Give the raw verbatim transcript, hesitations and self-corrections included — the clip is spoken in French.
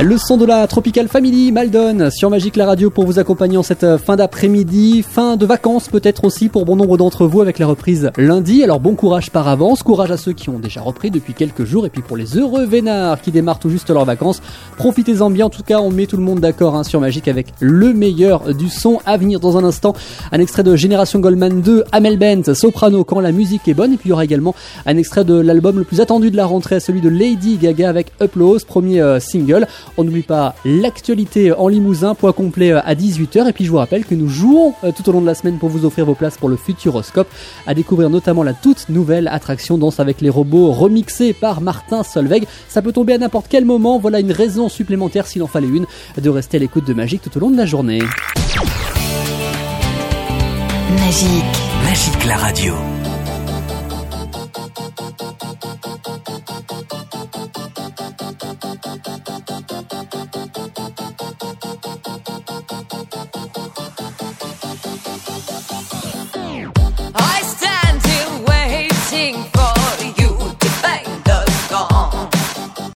Le son de la Tropical Family, Maldon, sur Magic la radio pour vous accompagner en cette fin d'après-midi, fin de vacances peut-être aussi pour bon nombre d'entre vous avec la reprise lundi. Alors bon courage par avance, courage à ceux qui ont déjà repris depuis quelques jours et puis pour les heureux vénards qui démarrent tout juste leurs vacances, profitez-en bien. En tout cas, on met tout le monde d'accord hein, sur Magic avec le meilleur du son à venir. Dans un instant, un extrait de Génération Goldman deux, Amel Bent, Soprano, quand la musique est bonne. Et puis il y aura également un extrait de l'album le plus attendu de la rentrée, celui de Lady Gaga avec Upload, premier euh, single. On n'oublie pas l'actualité en Limousin, point complet à dix-huit heures. Et puis je vous rappelle que nous jouons euh, tout au long de la semaine pour vous offrir vos places pour le Futuroscope, à découvrir notamment la toute nouvelle attraction Danse avec les robots remixée par Martin Solveig. Ça peut tomber à n'importe quel moment, voilà une raison supplémentaire s'il en fallait une de rester à l'écoute de Magic tout au long de la journée. Magic. Magic la radio.